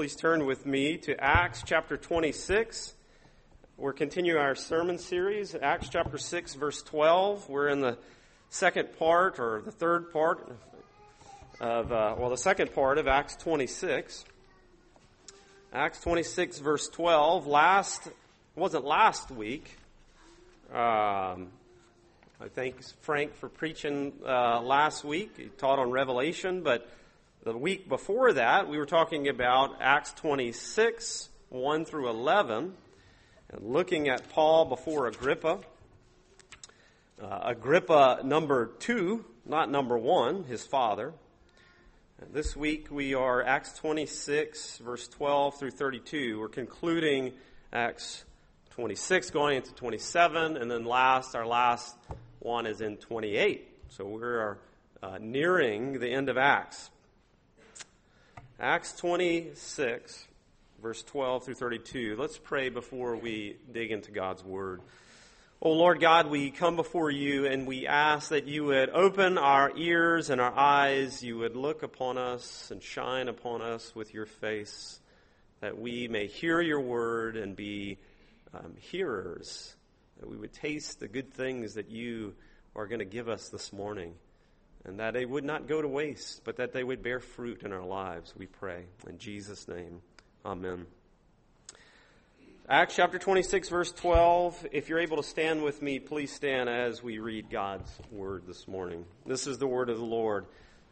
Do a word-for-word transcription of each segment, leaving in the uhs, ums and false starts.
Please turn with me to Acts chapter twenty-six. We're continuing our sermon series, Acts chapter six, verse twelve. We're in the second part, or the third part of, uh, well, the second part of Acts twenty-six. Acts twenty-six, verse twelve. Last, it wasn't last week. Um, I thank Frank for preaching uh, last week. He taught on Revelation, but the week before that, we were talking about Acts twenty-six, one through eleven, and looking at Paul before Agrippa. Uh, Agrippa number two, not number one, his father. And this week we are Acts twenty-six, verse twelve through thirty-two. We're concluding Acts twenty-six, going into twenty-seven, and then last, our last one is in twenty-eight. So we're uh, nearing the end of Acts. Acts twenty-six, verse twelve through thirty-two. Let's pray before we dig into God's Word. Oh, Lord God, we come before you and we ask that you would open our ears and our eyes. You would look upon us and shine upon us with your face, that we may hear your word and be um, hearers, that we would taste the good things that you are going to give us this morning. And that they would not go to waste, but that they would bear fruit in our lives, we pray. In Jesus' name, amen. Acts chapter twenty-six, verse twelve. If you're able to stand with me, please stand as we read God's word this morning. This is the word of the Lord.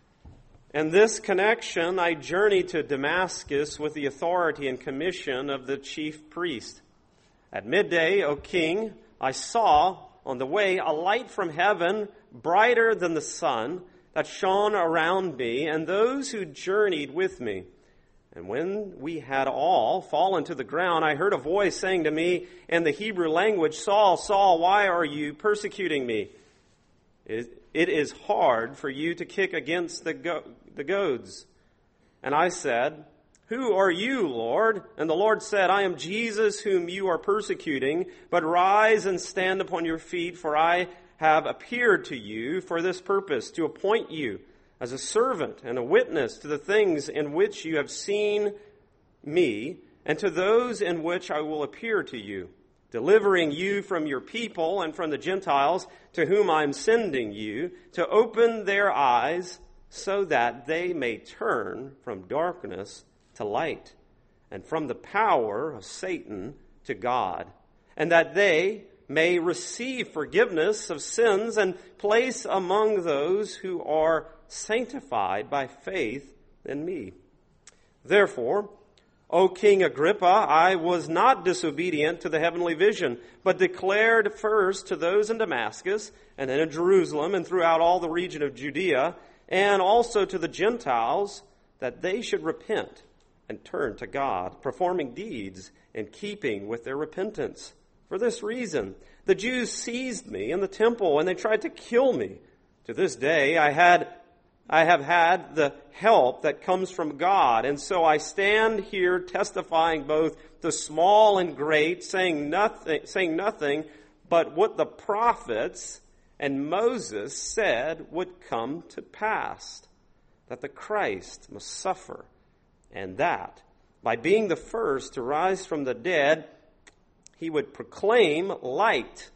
In this connection, I journeyed to Damascus with the authority and commission of the chief priest. At midday, O king, I saw on the way a light from heaven, brighter than the sun, that shone around me and those who journeyed with me. And when we had all fallen to the ground, I heard a voice saying to me in the Hebrew language, Saul, Saul, why are you persecuting me? It is hard for you to kick against the, go- the goads. And I said, Who are you, Lord? And the Lord said, I am Jesus whom you are persecuting, but rise and stand upon your feet, for I have appeared to you for this purpose, to appoint you as a servant and a witness to the things in which you have seen me, and to those in which I will appear to you, delivering you from your people and from the Gentiles to whom I am sending you, to open their eyes so that they may turn from darkness to light, and from the power of Satan to God, and that they may receive forgiveness of sins and place among those who are sanctified by faith in me. Therefore, O King Agrippa, I was not disobedient to the heavenly vision, but declared first to those in Damascus, and then in Jerusalem, and throughout all the region of Judea, and also to the Gentiles, that they should repent and turn to God, performing deeds in keeping with their repentance. For this reason, the Jews seized me in the temple, and they tried to kill me. To this day, I had, I have had the help that comes from God, and so I stand here testifying both to small and great, saying nothing, saying nothing but what the prophets and Moses said would come to pass, that the Christ must suffer, and that, by being the first to rise from the dead, he would proclaim light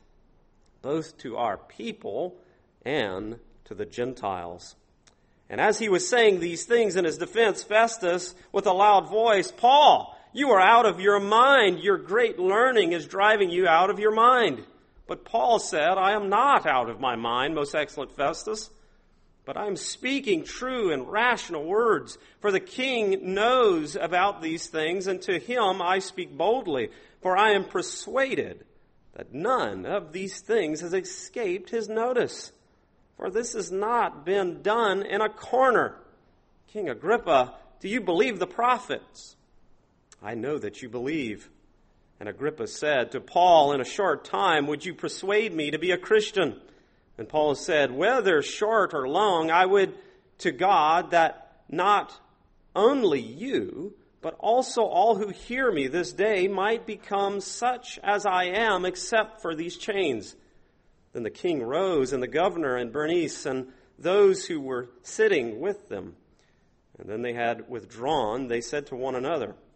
both to our people and to the Gentiles. And as he was saying these things in his defense, Festus, with a loud voice, Paul, you are out of your mind. Your great learning is driving you out of your mind. But Paul said, I am not out of my mind, most excellent Festus, but I am speaking true and rational words. For the king knows about these things, and to him I speak boldly. For I am persuaded that none of these things has escaped his notice. For this has not been done in a corner. King Agrippa, do you believe the prophets? I know that you believe. And Agrippa said to Paul, in a short time, would you persuade me to be a Christian? And Paul said, whether short or long, I would to God that not only you, but also all who hear me this day might become such as I am, except for these chains. Then the king rose, and the governor and Bernice and those who were sitting with them. And then they had withdrawn, they said to one another,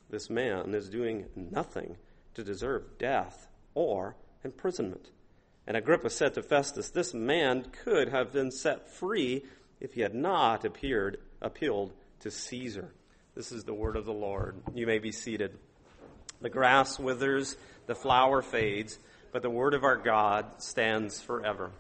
This man is doing nothing to deserve death or imprisonment." And Agrippa said to Festus, "This man could have been set free if he had not appeared, appealed to Caesar." This is the word of the Lord. You may be seated. The grass withers, the flower fades, but the word of our God stands forever.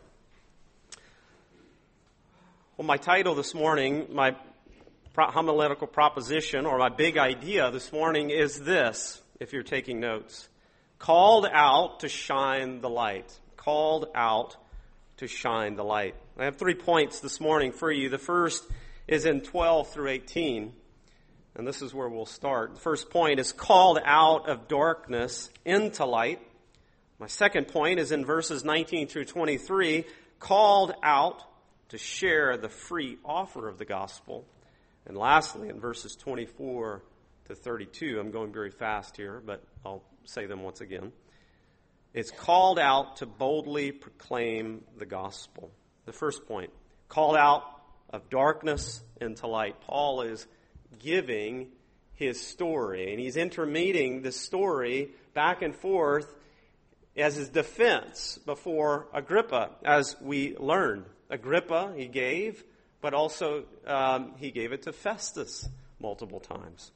Well, my title this morning, my homiletical proposition, or my big idea this morning is this, if you're taking notes. Called out to shine the light. Called out to shine the light. I have three points this morning for you. The first is in twelve through eighteen. And this is where we'll start. The first point is called out of darkness into light. My second point is in verses nineteen through twenty-three, called out to share the free offer of the gospel. And lastly, in verses twenty-four to thirty-two, I'm going very fast here, but I'll say them once again. It's called out to boldly proclaim the gospel. The first point, called out of darkness into light. Paul is giving his story, and he's intermeeting the story back and forth as his defense before Agrippa, as we learned. Agrippa he gave, but also um, he gave it to Festus multiple times.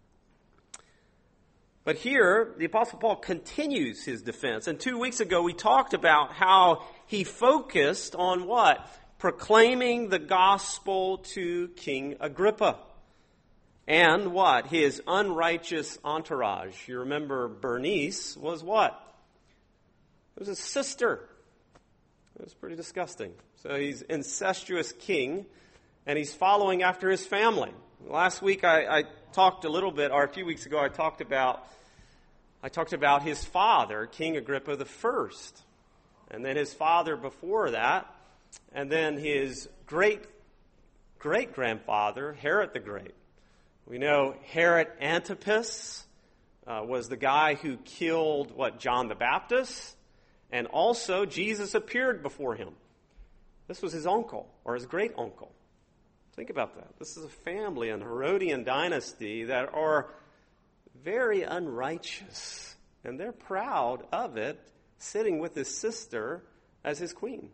But here, the Apostle Paul continues his defense. And two weeks ago, we talked about how he focused on what? Proclaiming the gospel to King Agrippa. And what? His unrighteous entourage. You remember Bernice was what? It was his sister. It was pretty disgusting. So he's incestuous king, and he's following after his family. Last week I, I talked a little bit, or a few weeks ago I talked about I talked about his father, King Agrippa the First, and then his father before that, and then his great great grandfather, Herod the Great. We know Herod Antipas uh, was the guy who killed what John the Baptist, and also Jesus appeared before him. This was his uncle or his great uncle. Think about that. This is a family, an Herodian dynasty that are very unrighteous. And they're proud of it, sitting with his sister as his queen.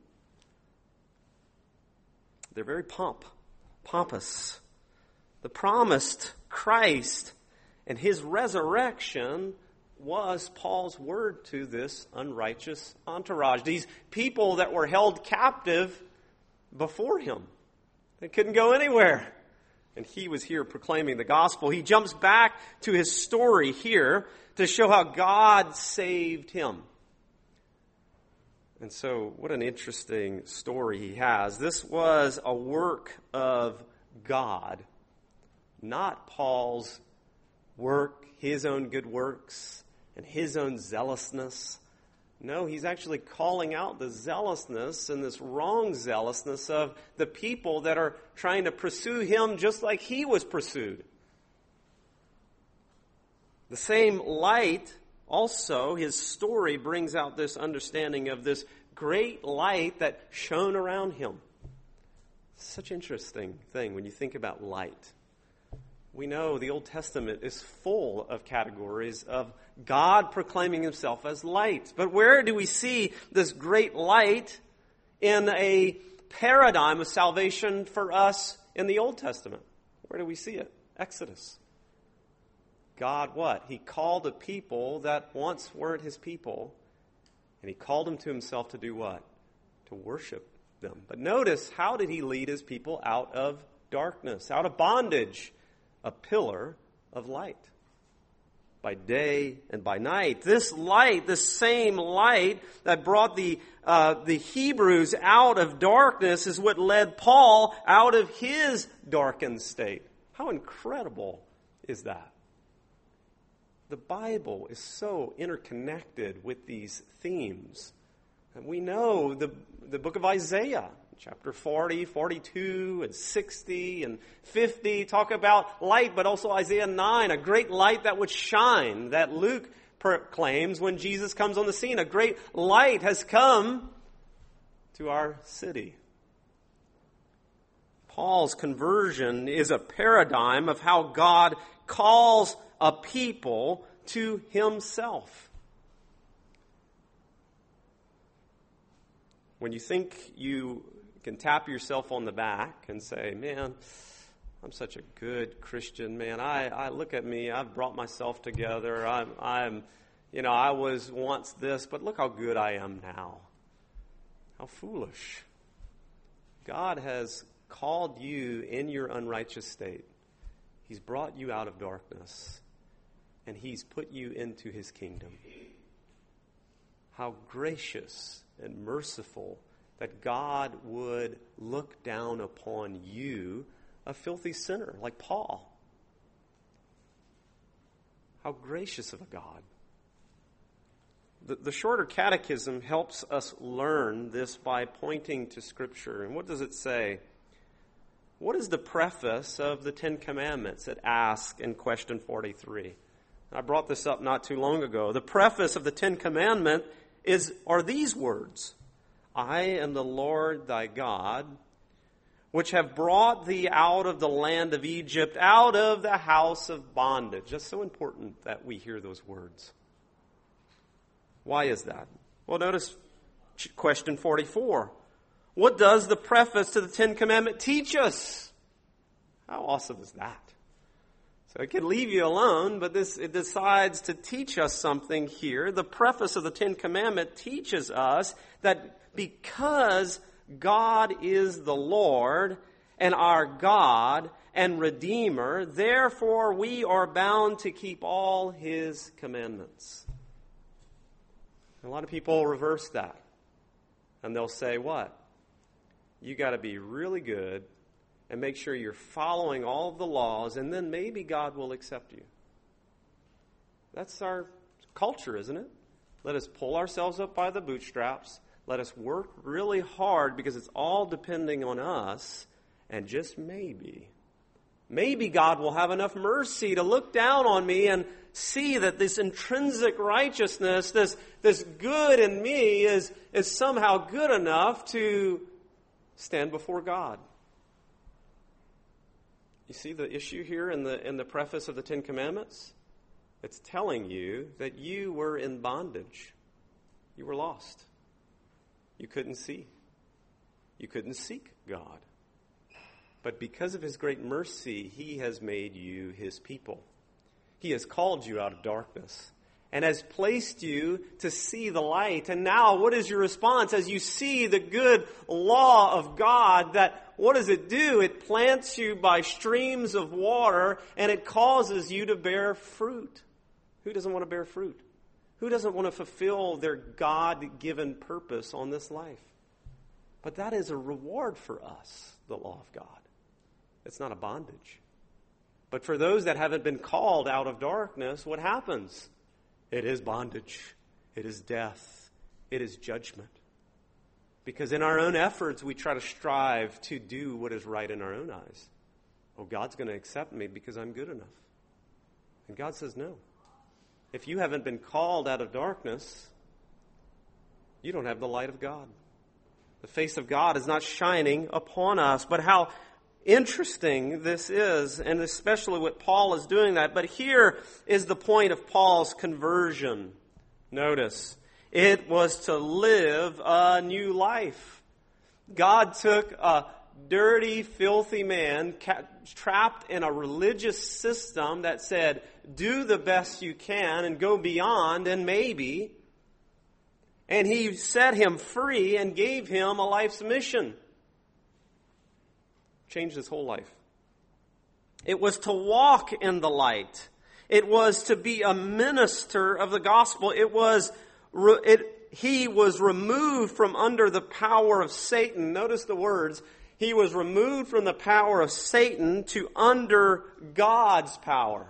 They're very pomp, pompous. The promised Christ and his resurrection was Paul's word to this unrighteous entourage. These people that were held captive before him. They couldn't go anywhere. And he was here proclaiming the gospel. He jumps back to his story here to show how God saved him. And so, what an interesting story he has. This was a work of God, not Paul's work, his own good works, and his own zealousness. No, he's actually calling out the zealousness and this wrong zealousness of the people that are trying to pursue him just like he was pursued. The same light, also, his story brings out this understanding of this great light that shone around him. Such an interesting thing when you think about light. We know the Old Testament is full of categories of God proclaiming himself as light. But where do we see this great light in a paradigm of salvation for us in the Old Testament? Where do we see it? Exodus. God what? He called a people that once weren't his people, and he called them to himself to do what? To worship them. But notice, how did he lead his people out of darkness, out of bondage? A pillar of light. By day and by night. This light, this same light that brought the uh, the Hebrews out of darkness is what led Paul out of his darkened state. How incredible is that? The Bible is so interconnected with these themes. And we know the, the book of Isaiah, chapter forty, forty-two, and sixty, and fifty talk about light, but also Isaiah nine, a great light that would shine, that Luke proclaims when Jesus comes on the scene. A great light has come to our city. Paul's conversion is a paradigm of how God calls a people to himself. When you think you can tap yourself on the back and say, man, I'm such a good Christian, man. I, I look at me, I've brought myself together. I'm, I'm, you know, I was once this, but look how good I am now. How foolish. God has called you in your unrighteous state. He's brought you out of darkness, and He's put you into His kingdom. How gracious and merciful that God would look down upon you, a filthy sinner like Paul. How gracious of a God. The, the shorter catechism helps us learn this by pointing to Scripture. And what does it say? What is the preface of the Ten Commandments? It asks in question forty-three. I brought this up not too long ago. The preface of the Ten Commandments is are these words: I am the Lord thy God, which have brought thee out of the land of Egypt, out of the house of bondage. Just so important that we hear those words. Why is that? Well, notice question forty-four. What does the preface to the Ten Commandments teach us? How awesome is that? So it could leave you alone, but this it decides to teach us something here. The preface of the Ten Commandments teaches us that because God is the Lord and our God and Redeemer, therefore we are bound to keep all His commandments. A lot of people reverse that. And they'll say, what? You got to be really good and make sure you're following all of the laws, and then maybe God will accept you. That's our culture, isn't it? Let us pull ourselves up by the bootstraps. Let us work really hard because it's all depending on us. And just maybe, maybe God will have enough mercy to look down on me and see that this intrinsic righteousness, this, this good in me is, is somehow good enough to stand before God. You see the issue here in the in the preface of the Ten Commandments? It's telling you that you were in bondage. You were lost. You couldn't see. You couldn't seek God. But because of His great mercy, He has made you His people. He has called you out of darkness and has placed you to see the light. And now, what is your response as you see the good law of God? That what does it do? It plants you by streams of water, and it causes you to bear fruit. Who doesn't want to bear fruit? Who doesn't want to fulfill their God-given purpose on this life? But that is a reward for us, the law of God. It's not a bondage. But for those that haven't been called out of darkness, what happens? It is bondage. It is death. It is judgment. Because in our own efforts, we try to strive to do what is right in our own eyes. Oh, God's going to accept me because I'm good enough. And God says no. If you haven't been called out of darkness, you don't have the light of God. The face of God is not shining upon us. But how interesting this is, and especially what Paul is doing that. But here is the point of Paul's conversion. Notice, it was to live a new life. God took a dirty, filthy man ca- trapped in a religious system that said, do the best you can and go beyond and maybe. And He set him free and gave him a life's mission. Changed his whole life. It was to walk in the light. It was to be a minister of the gospel. It was, it, he was removed from under the power of Satan. Notice the words. He was removed from the power of Satan to under God's power.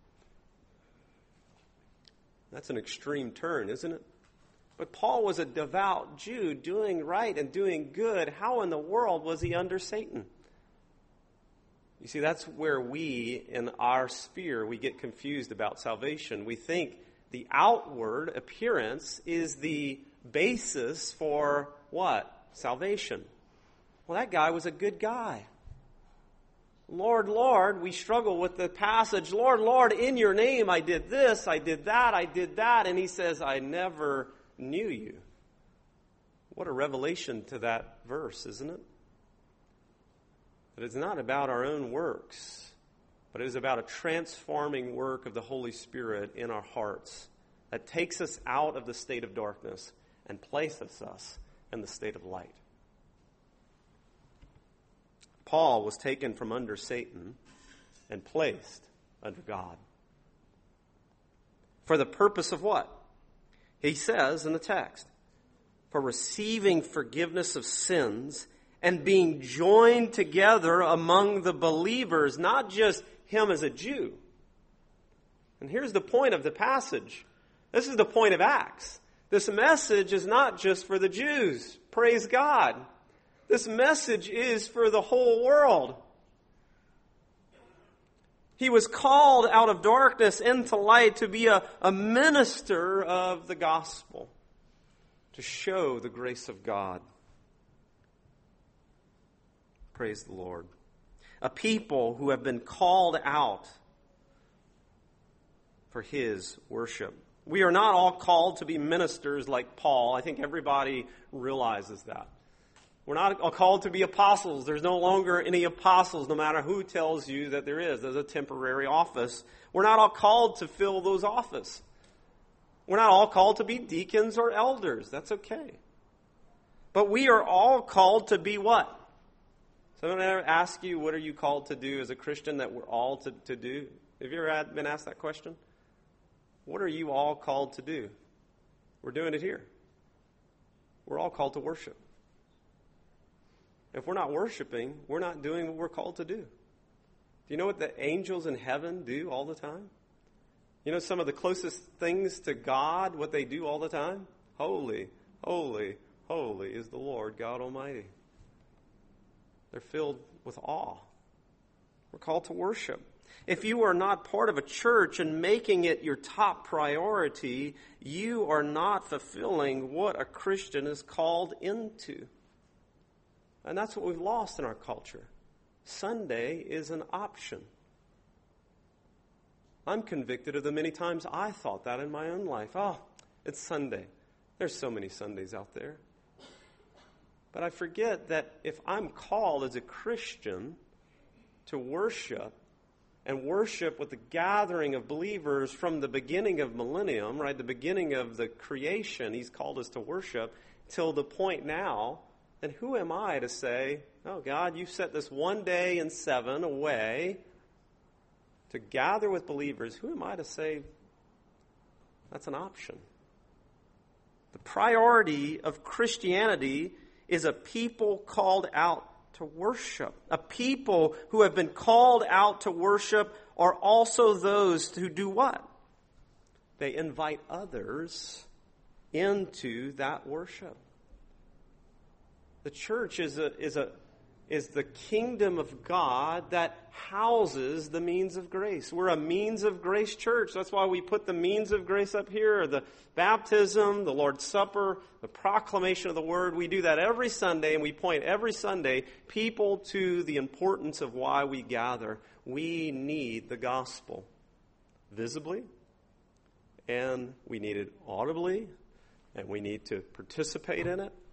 That's an extreme turn, isn't it? But Paul was a devout Jew doing right and doing good. How in the world was he under Satan? You see, that's where we, in our sphere, we get confused about salvation. We think the outward appearance is the basis for what? Salvation. Well, that guy was a good guy. Lord, Lord, we struggle with the passage, Lord, Lord, in your name I did this, I did that, I did that. And he says, I never knew you. What a revelation to that verse, isn't it? That it's not about our own works, but it is about a transforming work of the Holy Spirit in our hearts that takes us out of the state of darkness and places us in the state of light. Paul was taken from under Satan and placed under God. For the purpose of what? He says in the text, for receiving forgiveness of sins and being joined together among the believers, not just him as a Jew. And here's the point of the passage. This is the point of Acts. This message is not just for the Jews. Praise God. This message is for the whole world. He was called out of darkness into light to be a, a minister of the gospel, to show the grace of God. Praise the Lord. A people who have been called out for His worship. We are not all called to be ministers like Paul. I think everybody realizes that. We're not all called to be apostles. There's no longer any apostles, no matter who tells you that there is. There's a temporary office. We're not all called to fill those offices. We're not all called to be deacons or elders. That's okay. But we are all called to be what? Someone ever ask you, what are you called to do as a Christian that we're all to, to do? Have you ever had, been asked that question? What are you all called to do? We're doing it here. We're all called to worship. If we're not worshiping, we're not doing what we're called to do. Do you know what the angels in heaven do all the time? You know some of the closest things to God, what they do all the time? Holy, holy, holy is the Lord God Almighty. They're filled with awe. We're called to worship. If you are not part of a church and making it your top priority, you are not fulfilling what a Christian is called into. And that's what we've lost in our culture. Sunday is an option. I'm convicted of the many times I thought that in my own life. Oh, it's Sunday. There's so many Sundays out there. But I forget that if I'm called as a Christian to worship, and worship with the gathering of believers from the beginning of millennium, right, the beginning of the creation, He's called us to worship, till the point now, then who am I to say, oh God, you set this one day in seven away to gather with believers. Who am I to say that's an option? The priority of Christianity is a people called out to worship. A people who have been called out to worship are also those who do what? They invite others into that worship. The church is a is a is the kingdom of God that houses the means of grace. We're a means of grace church. That's why we put the means of grace up here, the baptism, the Lord's Supper, the proclamation of the Word. We do that every Sunday, and we point every Sunday people to the importance of why we gather. We need the gospel visibly, and we need it audibly, and we need to participate in it.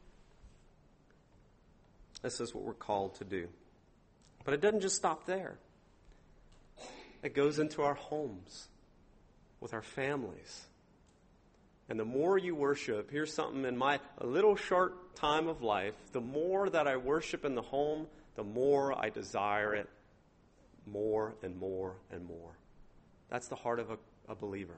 This is what we're called to do. But it doesn't just stop there. It goes into our homes, with our families. And the more you worship, here's something in my a little short time of life, the more that I worship in the home, the more I desire it more and more and more. That's the heart of a, a believer.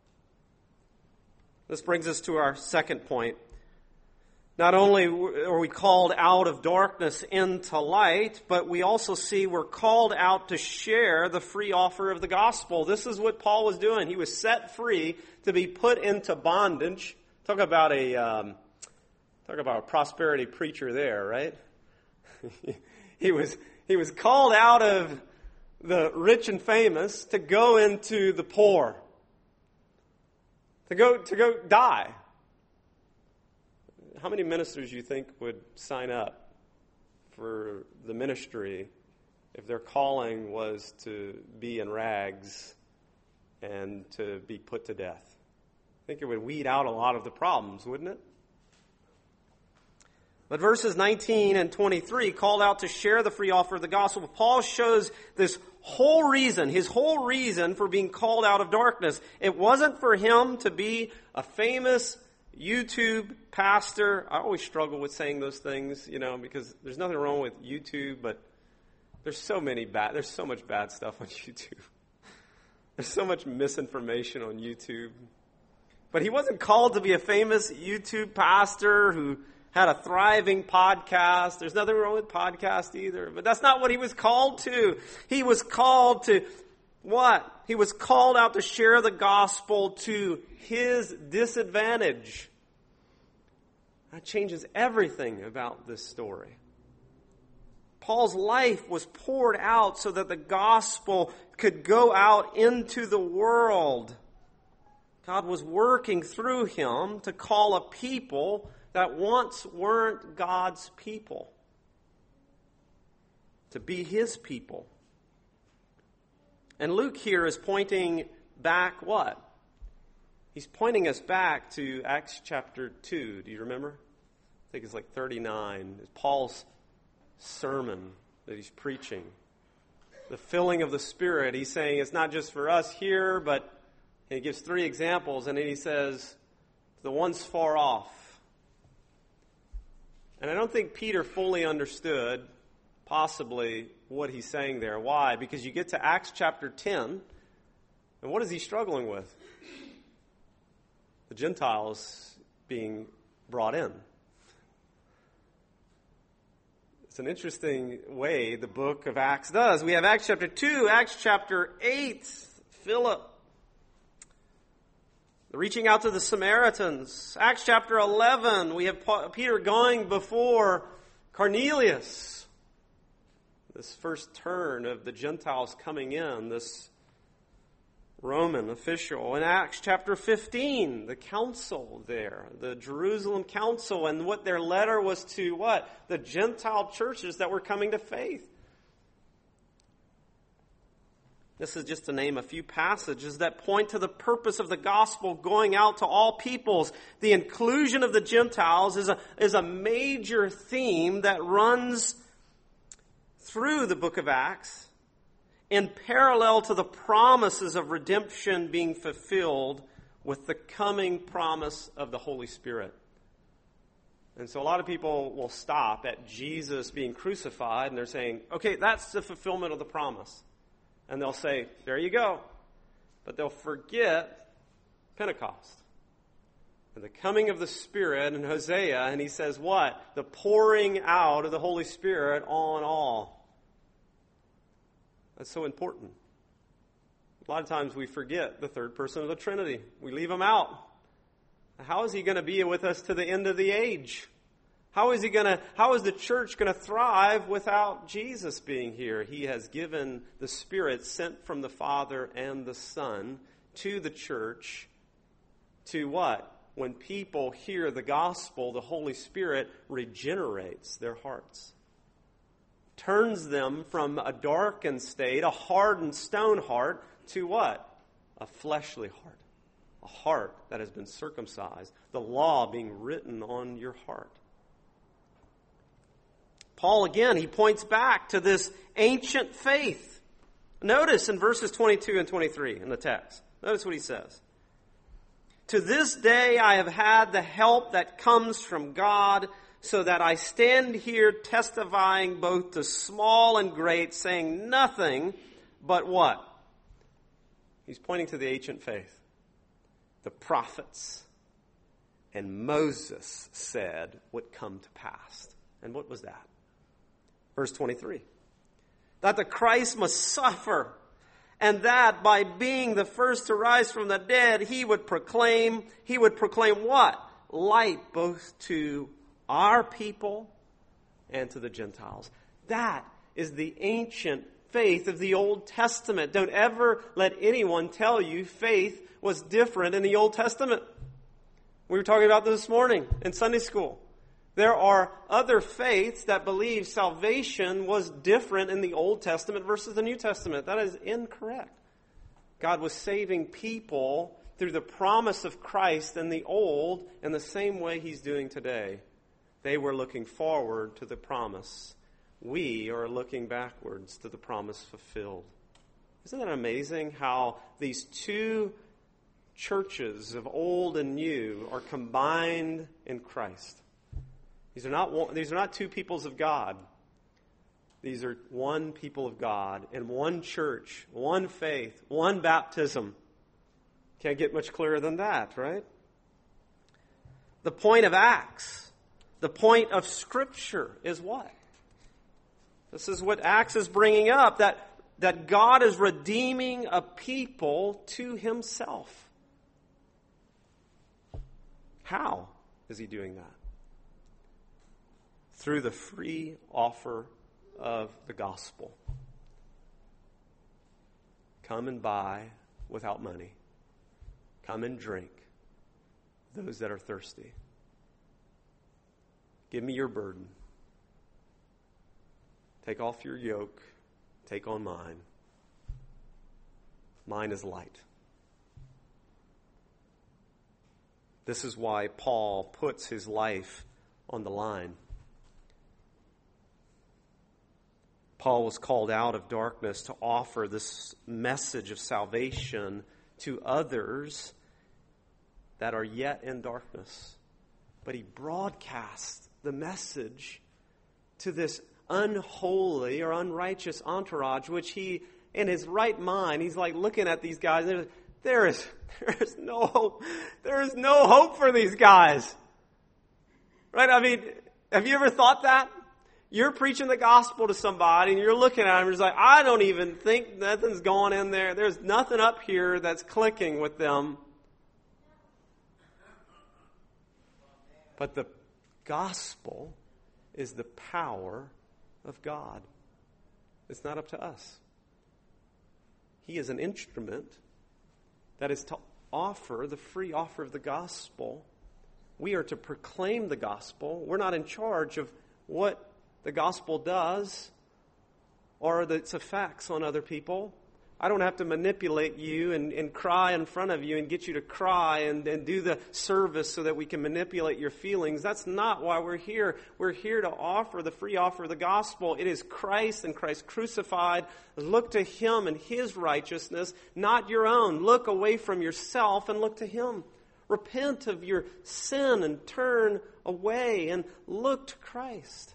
This brings us to our second point. Not only are we called out of darkness into light, but we also see we're called out to share the free offer of the gospel. This is what Paul was doing. He was set free to be put into bondage. Talk about a um, talk about a prosperity preacher there, right? he was he was called out of the rich and famous to go into the poor, to go to go die. How many ministers you think would sign up for the ministry if their calling was to be in rags and to be put to death. I think it would weed out a lot of the problems, wouldn't it? But verses nineteen and twenty-three, called out to share the free offer of the gospel. Paul shows this whole reason, his whole reason for being called out of darkness. It wasn't for him to be a famous YouTube pastor. I always struggle with saying those things, you know, because there's nothing wrong with YouTube, but there's so many bad, there's so much bad stuff on YouTube. There's so much misinformation on YouTube. But he wasn't called to be a famous YouTube pastor who had a thriving podcast. There's nothing wrong with podcasts either. But that's not what he was called to. He was called to what? He was called out to share the gospel to his disadvantage. That changes everything about this story. Paul's life was poured out so that the gospel could go out into the world. God was working through him to call a people that once weren't God's people to be his people. And Luke here is pointing back what? He's pointing us back to Acts chapter two. Do you remember? I think it's like thirty-nine. It's Paul's sermon that he's preaching. The filling of the Spirit. He's saying it's not just for us here, but he gives three examples, and then he says, the ones far off. And I don't think Peter fully understood, possibly, what he's saying there. Why? Because you get to Acts chapter ten, and what is he struggling with? The Gentiles being brought in. It's an interesting way the book of Acts does. We have Acts chapter two, Acts chapter eight, Philip, the reaching out to the Samaritans. Acts chapter eleven, we have Peter going before Cornelius. This first turn of the Gentiles coming in, this Roman official. In Acts chapter fifteen, the council there, the Jerusalem council, and what their letter was to what? The Gentile churches that were coming to faith. This is just to name a few passages that point to the purpose of the gospel going out to all peoples. The inclusion of the Gentiles is a, is a major theme that runs through the book of Acts in parallel to the promises of redemption being fulfilled with the coming promise of the Holy Spirit. And so a lot of people will stop at Jesus being crucified and they're saying, okay, that's the fulfillment of the promise. And they'll say, there you go. But they'll forget Pentecost. And the coming of the Spirit in Hosea, and he says what? The pouring out of the Holy Spirit on all. That's so important. A lot of times we forget the third person of the Trinity. We leave him out. How is he going to be with us to the end of the age? How is he going to, how is the church going to thrive without Jesus being here? He has given the Spirit sent from the Father and the Son to the church to what? When people hear the gospel, the Holy Spirit regenerates their hearts. Turns them from a darkened state, a hardened stone heart, to what? A fleshly heart. A heart that has been circumcised. The law being written on your heart. Paul, again, he points back to this ancient faith. Notice in verses twenty-two and twenty-three in the text. Notice what he says. To this day I have had the help that comes from God, so that I stand here testifying both to small and great, saying nothing but what? He's pointing to the ancient faith. The prophets and Moses said would come to pass. And what was that? Verse twenty-three. That the Christ must suffer, and that by being the first to rise from the dead, he would proclaim, he would proclaim what? Light both to our people and to the Gentiles. That is the ancient faith of the Old Testament. Don't ever let anyone tell you faith was different in the Old Testament. We were talking about this this morning in Sunday school. There are other faiths that believe salvation was different in the Old Testament versus the New Testament. That is incorrect. God was saving people through the promise of Christ in the Old in the same way He's doing today. They were looking forward to the promise. We are looking backwards to the promise fulfilled. Isn't that amazing how these two churches of old and new are combined in Christ? These are not, these are not two peoples of God. These are one people of God and one church, one faith, one baptism. Can't get much clearer than that, right? The point of Acts, the point of Scripture is what? This is what Acts is bringing up, that, that God is redeeming a people to Himself. How is He doing that? Through the free offer of the gospel. Come and buy without money. Come and drink, those that are thirsty. Give me your burden. Take off your yoke. Take on mine. Mine is light. This is why Paul puts his life on the line. Paul was called out of darkness to offer this message of salvation to others that are yet in darkness. But he broadcasts the message to this unholy or unrighteous entourage, which he, in his right mind, he's like looking at these guys. And there is, there is no hope. There is no hope for these guys. Right? I mean, have you ever thought that? You're preaching the gospel to somebody and you're looking at them and you're like, I don't even think nothing's going in there. There's nothing up here that's clicking with them. But the gospel is the power of God. It's not up to us. He is an instrument that is to offer the free offer of the gospel. We are to proclaim the gospel. We're not in charge of what the gospel does or its effects on other people. I don't have to manipulate you and, and cry in front of you and get you to cry and, and do the service so that we can manipulate your feelings. That's not why we're here. We're here to offer the free offer of the gospel. It is Christ and Christ crucified. Look to Him and His righteousness, not your own. Look away from yourself and look to Him. Repent of your sin and turn away and look to Christ.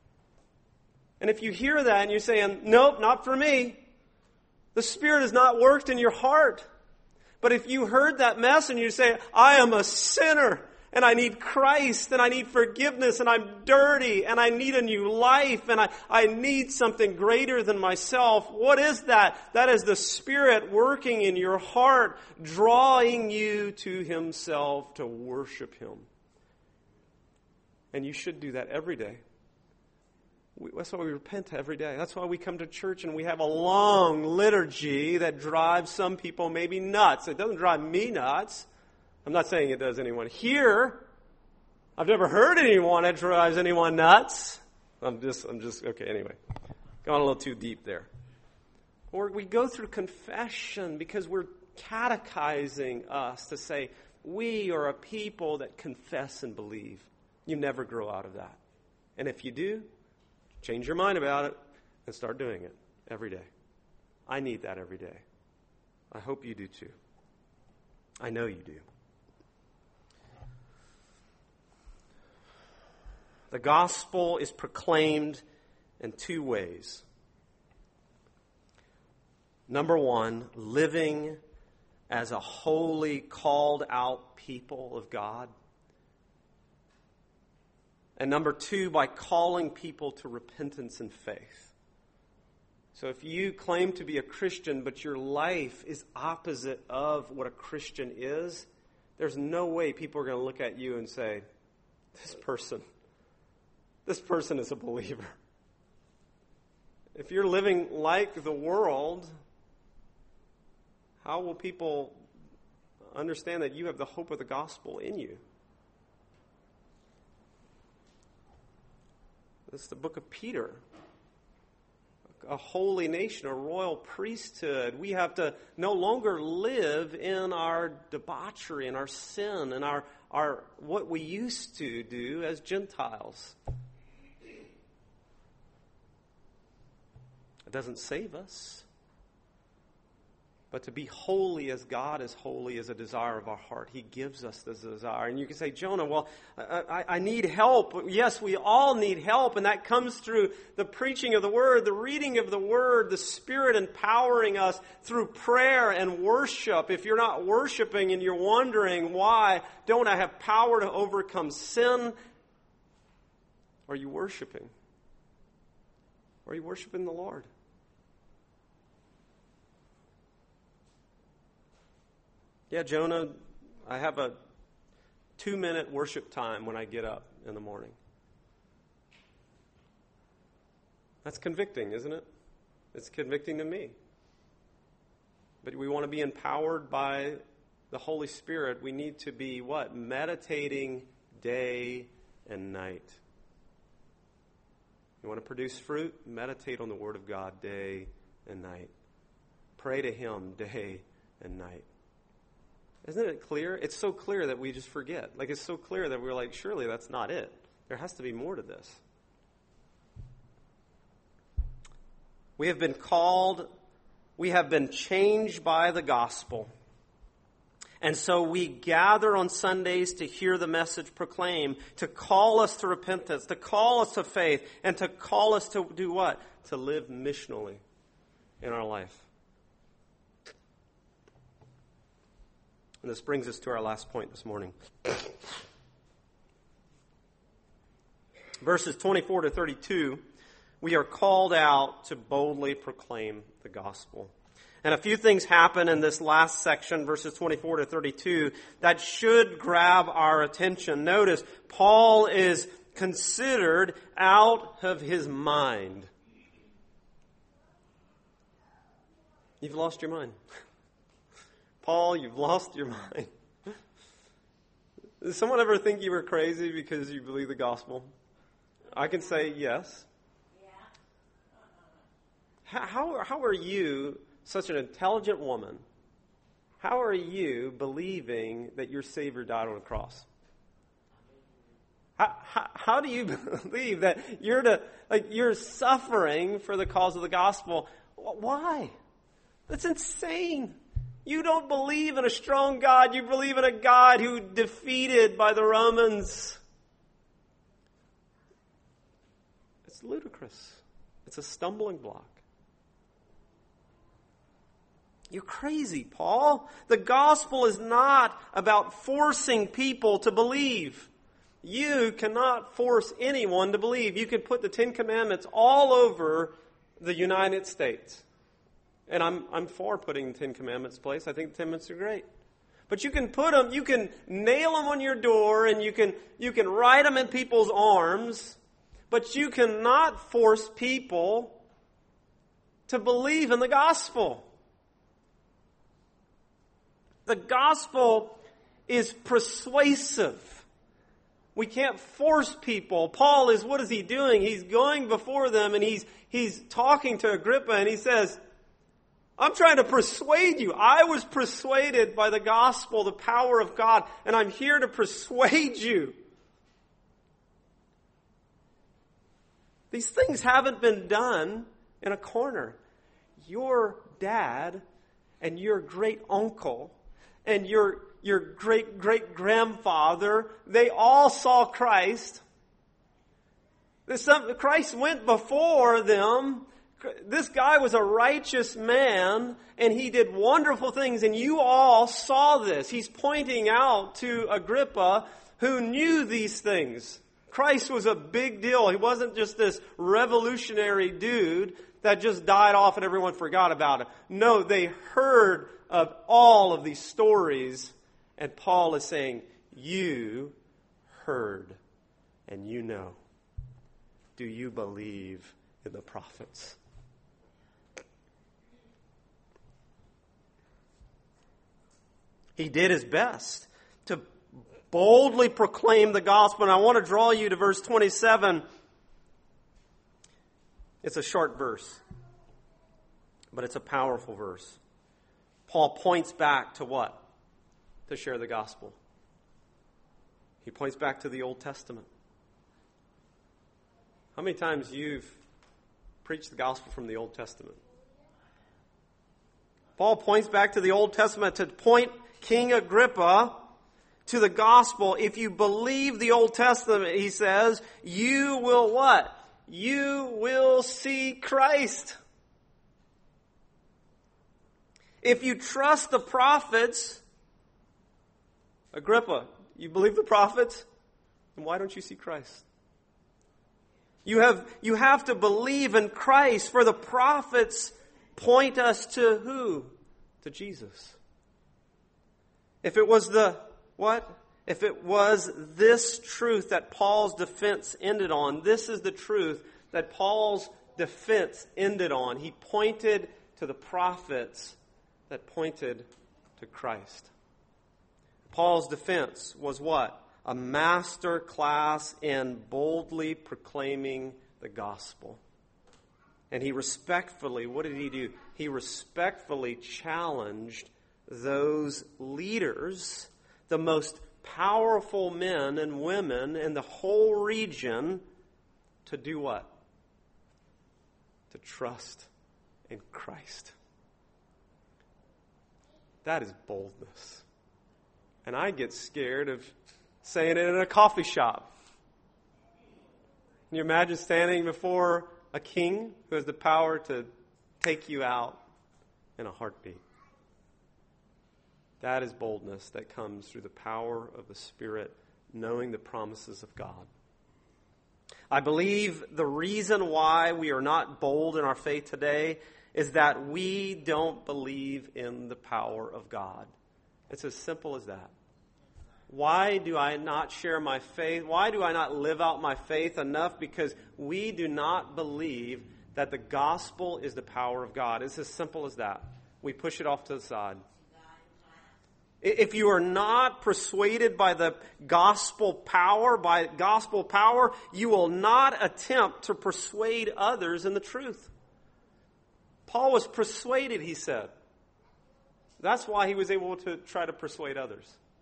And if you hear that and you're saying, nope, not for me, the Spirit has not worked in your heart. But if you heard that message and you say, I am a sinner and I need Christ and I need forgiveness and I'm dirty and I need a new life and I, I need something greater than myself, what is that? That is the Spirit working in your heart, drawing you to Himself to worship Him. And you should do that every day. We, that's why we repent every day. That's why we come to church and we have a long liturgy that drives some people maybe nuts. It doesn't drive me nuts. I'm not saying it does anyone here. I've never heard anyone that drives anyone nuts. I'm just, I'm just, okay, anyway. Gone a little too deep there. Or we go through confession because we're catechizing us to say, we are a people that confess and believe. You never grow out of that. And if you do, change your mind about it and start doing it every day. I need that every day. I hope you do too. I know you do. The gospel is proclaimed in two ways. Number one, living as a holy, called out people of God. And number two, by calling people to repentance and faith. So if you claim to be a Christian, but your life is opposite of what a Christian is, there's no way people are going to look at you and say, this person, this person is a believer. If you're living like the world, how will people understand that you have the hope of the gospel in you? It's the book of Peter. A holy nation, a royal priesthood. We have to no longer live in our debauchery and our sin and our, our what we used to do as Gentiles. It doesn't save us. But to be holy as God is holy is a desire of our heart. He gives us this desire. And you can say, Jonah, well, I, I, I need help. Yes, we all need help. And that comes through the preaching of the Word, the reading of the Word, the Spirit empowering us through prayer and worship. If you're not worshiping and you're wondering, why don't I have power to overcome sin? Are you worshiping? Are you worshiping the Lord? Yeah, Jonah, I have a two-minute worship time when I get up in the morning. That's convicting, isn't it? It's convicting to me. But we want to be empowered by the Holy Spirit. We need to be, what? Meditating day and night. You want to produce fruit? Meditate on the Word of God day and night. Pray to Him day and night. Isn't it clear? It's so clear that we just forget. Like, it's so clear that we're like, surely that's not it. There has to be more to this. We have been called, we have been changed by the gospel. And so we gather on Sundays to hear the message proclaimed, to call us to repentance, to call us to faith, and to call us to do what? To live missionally in our life. And this brings us to our last point this morning. Verses twenty-four to thirty-two, we are called out to boldly proclaim the gospel. And a few things happen in this last section, verses twenty-four to thirty-two, that should grab our attention. Notice, Paul is considered out of his mind. You've lost your mind. Paul, you've lost your mind. Does someone ever think you were crazy because you believe the gospel? I can say yes. Yeah. How, how are you, such an intelligent woman, how are you believing that your Savior died on a cross? How, how, how do you believe that you're to, like, you're suffering for the cause of the gospel? Why? That's insane. You don't believe in a strong God. You believe in a God who defeated by the Romans. It's ludicrous. It's a stumbling block. You're crazy, Paul. The gospel is not about forcing people to believe. You cannot force anyone to believe. You can put the Ten Commandments all over the United States. And I'm I'm for putting the Ten Commandments in place. I think the Ten Commandments are great. But you can put them, you can nail them on your door, and you can you can write them in people's arms, but you cannot force people to believe in the gospel. The gospel is persuasive. We can't force people. Paul is, what is he doing? He's going before them, and he's he's talking to Agrippa, and he says, I'm trying to persuade you. I was persuaded by the gospel, the power of God, and I'm here to persuade you. These things haven't been done in a corner. Your dad and your great uncle and your, your great great grandfather, they all saw Christ. Christ went before them. This guy was a righteous man, and he did wonderful things, and you all saw this. He's pointing out to Agrippa, who knew these things. Christ was a big deal. He wasn't just this revolutionary dude that just died off and everyone forgot about it. No, they heard of all of these stories, and Paul is saying, you heard, and you know. Do you believe in the prophets? He did his best to boldly proclaim the gospel. And I want to draw you to verse twenty-seven. It's a short verse, but it's a powerful verse. Paul points back to what? To share the gospel. He points back to the Old Testament. How many times you've preached the gospel from the Old Testament? Paul points back to the Old Testament to point King Agrippa to the gospel. If you believe the Old Testament, he says, you will what? You will see Christ. If you trust the prophets, Agrippa, you believe the prophets? Then why don't you see Christ? You have, you have to believe in Christ, for the prophets point us to who? To Jesus. If it was the, what? If it was this truth that Paul's defense ended on, this is the truth that Paul's defense ended on. He pointed to the prophets that pointed to Christ. Paul's defense was what? A master class in boldly proclaiming the gospel. And he respectfully, what did he do? He respectfully challenged those leaders, the most powerful men and women in the whole region, to do what? To trust in Christ. That is boldness. And I get scared of saying it in a coffee shop. Can you imagine standing before a king who has the power to take you out in a heartbeat? That is boldness that comes through the power of the Spirit, knowing the promises of God. I believe the reason why we are not bold in our faith today is that we don't believe in the power of God. It's as simple as that. Why do I not share my faith? Why do I not live out my faith enough? Because we do not believe that the gospel is the power of God. It's as simple as that. We push it off to the side. If you are not persuaded by the gospel power, by gospel power, you will not attempt to persuade others in the truth. Paul was persuaded, he said. That's why he was able to try to persuade others.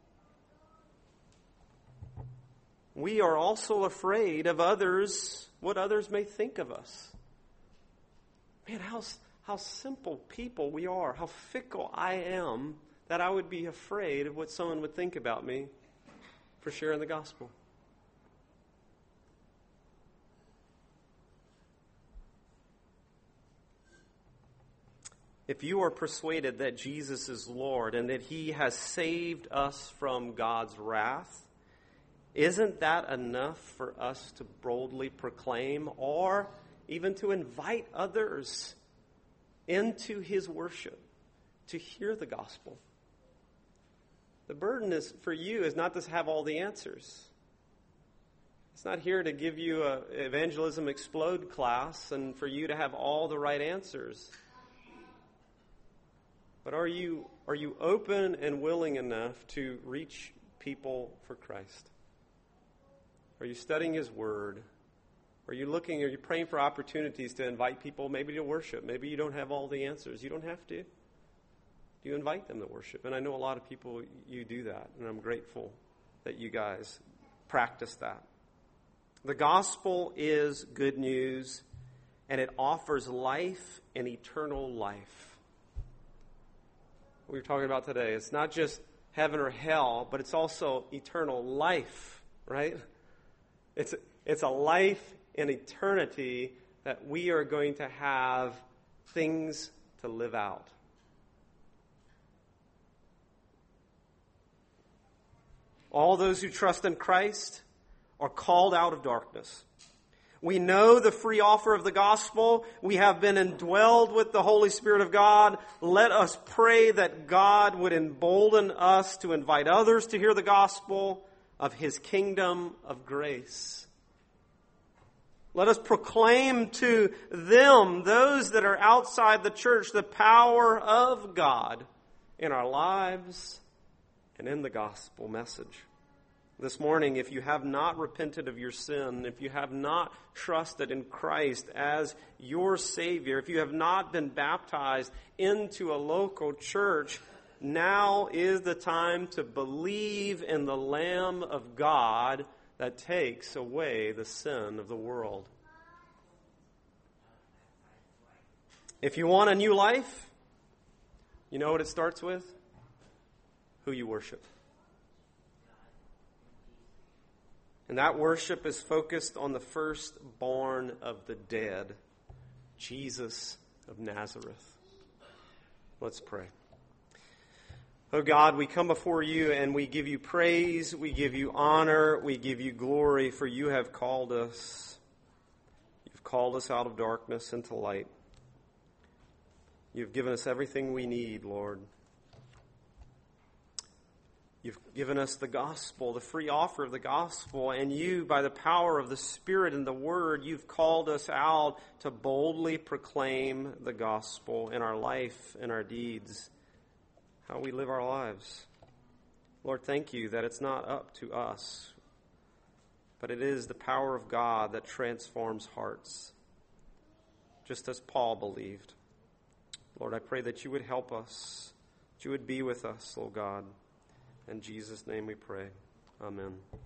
We are also afraid of others, what others may think of us. Man, how, how simple people we are, how fickle I am, that I would be afraid of what someone would think about me for sharing the gospel. If you are persuaded that Jesus is Lord and that He has saved us from God's wrath, isn't that enough for us to boldly proclaim or even to invite others into His worship to hear the gospel? The burden is for you is not to have all the answers. It's not here to give you a evangelism explode class and for you to have all the right answers. But are you are you open and willing enough to reach people for Christ? Are you studying His Word? Are you looking, are you praying for opportunities to invite people maybe to worship? Maybe you don't have all the answers. You don't have to. You invite them to worship. And I know a lot of people, you do that. And I'm grateful that you guys practice that. The gospel is good news, and it offers life and eternal life. What we're talking about today, it's not just heaven or hell, but it's also eternal life, right? It's, it's a life in eternity that we are going to have things to live out. All those who trust in Christ are called out of darkness. We know the free offer of the gospel. We have been indwelled with the Holy Spirit of God. Let us pray that God would embolden us to invite others to hear the gospel of His kingdom of grace. Let us proclaim to them, those that are outside the church, the power of God in our lives and in the gospel message. This morning, if you have not repented of your sin, if you have not trusted in Christ as your Savior, if you have not been baptized into a local church, now is the time to believe in the Lamb of God that takes away the sin of the world. If you want a new life, you know what it starts with? Who you worship. And that worship is focused on the firstborn of the dead, Jesus of Nazareth. Let's pray. Oh God, we come before you and we give you praise, we give you honor, we give you glory, for you have called us. You've called us out of darkness into light. You've given us everything we need, Lord. You've given us the gospel, the free offer of the gospel, and you, by the power of the Spirit and the Word, you've called us out to boldly proclaim the gospel in our life, in our deeds, how we live our lives. Lord, thank you that it's not up to us, but it is the power of God that transforms hearts, just as Paul believed. Lord, I pray that you would help us, that you would be with us, oh God. In Jesus' name we pray. Amen.